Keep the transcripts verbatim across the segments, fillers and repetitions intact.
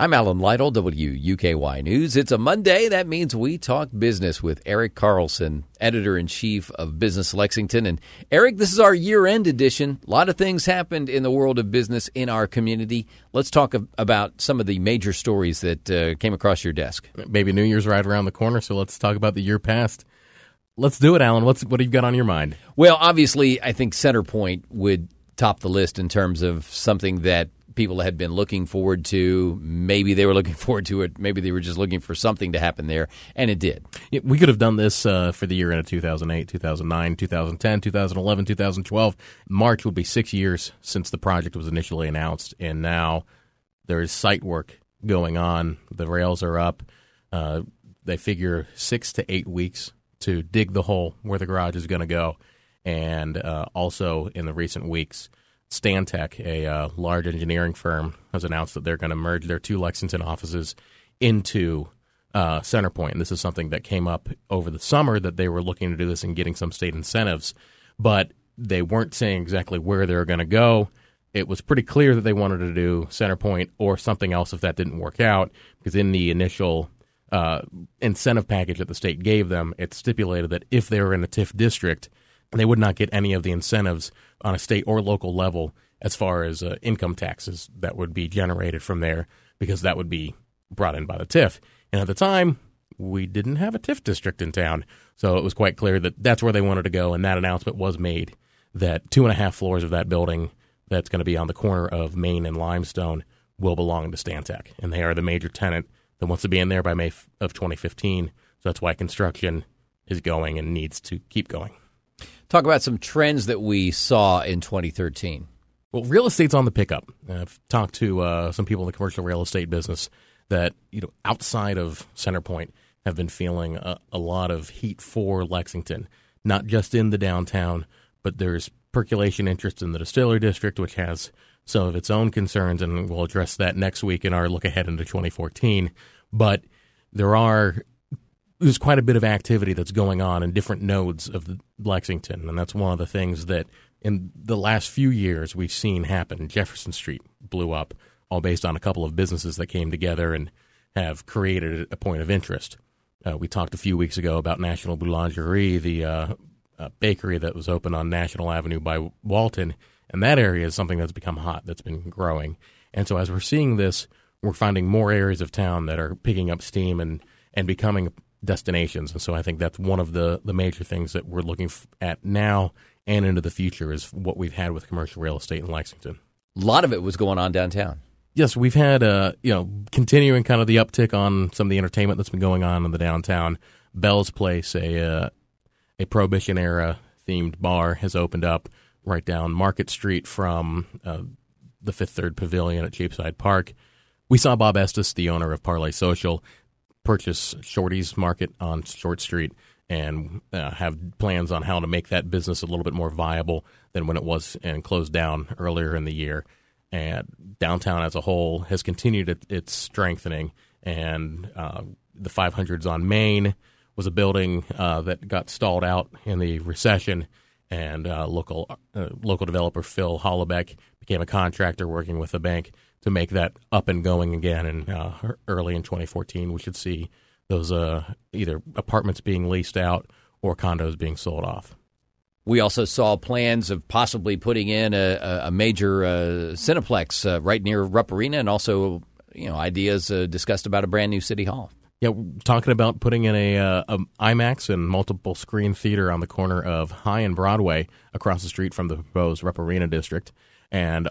I'm Alan Lytle, W U K Y News. It's a Monday. That means we talk business with Eric Carlson, editor-in-chief of Business Lexington. And Eric, this is our year-end edition. A lot of things happened in the world of business in our community. Let's talk about some of the major stories that uh, came across your desk. Maybe New Year's right around the corner, so let's talk about the year past. Let's do it, Alan. What's what have you got on your mind? Well, obviously, I think Centerpoint would top the list in terms of something that people had been looking forward to. Maybe they were looking forward to it. Maybe they were just looking for something to happen there, and it did. Yeah, we could have done this uh, for the year end of two thousand eight, two thousand nine, two thousand ten, two thousand eleven, two thousand twelve. March would be six years since the project was initially announced, and now there is site work going on. The rails are up. Uh, they figure six to eight weeks to dig the hole where the garage is going to go, and uh, also in the recent weeks, Stantec, a uh, large engineering firm, has announced that they're going to merge their two Lexington offices into uh, Centerpoint. And this is something that came up over the summer, that they were looking to do this and getting some state incentives, but they weren't saying exactly where they were going to go. It was pretty clear that they wanted to do Centerpoint or something else if that didn't work out, because in the initial uh, incentive package that the state gave them, it stipulated that if they were in a T I F district, they would not get any of the incentives on a state or local level as far as uh, income taxes that would be generated from there, because that would be brought in by the T I F. And at the time, we didn't have a T I F district in town, so it was quite clear that that's where they wanted to go, and that announcement was made that two and a half floors of that building that's going to be on the corner of Main and Limestone will belong to Stantec, and they are the major tenant that wants to be in there by May of twenty fifteen, so that's why construction is going and needs to keep going. Talk about some trends that we saw in twenty thirteen. Well, real estate's on the pickup. I've talked to uh, some people in the commercial real estate business that, you know, outside of Centerpoint have been feeling a, a lot of heat for Lexington, not just in the downtown, but there's percolation interest in the Distillery District, which has some of its own concerns, and we'll address that next week in our look ahead into twenty fourteen. But there are there's quite a bit of activity that's going on in different nodes of Lexington, and that's one of the things that in the last few years we've seen happen. Jefferson Street blew up, all based on a couple of businesses that came together and have created a point of interest. Uh, we talked a few weeks ago about National Boulangerie, the uh, uh, bakery that was open on National Avenue by Walton, and that area is something that's become hot, that's been growing. And so as we're seeing this, we're finding more areas of town that are picking up steam and, and becoming destinations. And so I think that's one of the, the major things that we're looking f- at now and into the future is what we've had with commercial real estate in Lexington. A lot of it was going on downtown. Yes, we've had, uh, you know, continuing kind of the uptick on some of the entertainment that's been going on in the downtown. Bell's Place, a uh, a Prohibition-era themed bar, has opened up right down Market Street from uh, the Fifth Third Pavilion at Cheapside Park. We saw Bob Estes, the owner of Parlay Social, purchase Shorty's Market on Short Street and uh, have plans on how to make that business a little bit more viable than when it was and closed down earlier in the year. And downtown as a whole has continued it, its strengthening. And uh, the five hundreds on Main was a building uh, that got stalled out in the recession, and uh, local uh, local developer Phil Hollebeck became a contractor working with the bank to make that up and going again. And uh, early in twenty fourteen, we should see those uh, either apartments being leased out or condos being sold off. We also saw plans of possibly putting in a, a major uh, Cineplex uh, right near Rupp Arena, and also, you know, ideas uh, discussed about a brand new city hall. Yeah, we're talking about putting in a, uh, a IMAX and multiple screen theater on the corner of High and Broadway across the street from the proposed Rupp Arena district. And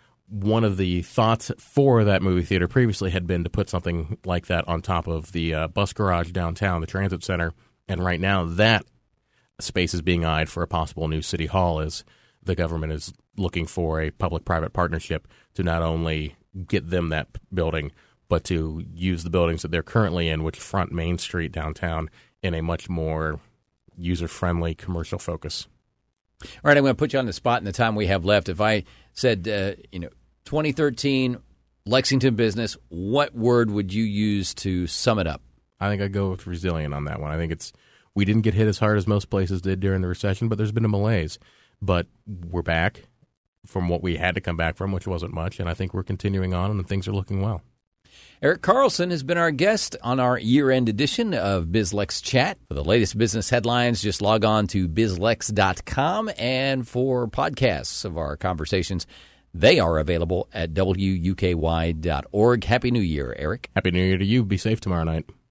one of the thoughts for that movie theater previously had been to put something like that on top of the uh, bus garage downtown, the transit center. And right now that space is being eyed for a possible new city hall, as the government is looking for a public-private partnership to not only get them that building, but to use the buildings that they're currently in, which front Main Street downtown, in a much more user-friendly commercial focus. All right, I'm going to put you on the spot in the time we have left. If I said, uh, you know, twenty thirteen Lexington business, what word would you use to sum it up? I think I'd go with resilient on that one. I think it's we didn't get hit as hard as most places did during the recession, but there's been a malaise. But we're back from what we had to come back from, which wasn't much, and I think we're continuing on, and things are looking well. Erik Carlson has been our guest on our year-end edition of BizLex Chat. For the latest business headlines, just log on to biz lex dot com. And for podcasts of our conversations, they are available at w u k y dot org. Happy New Year, Erik. Happy New Year to you. Be safe tomorrow night.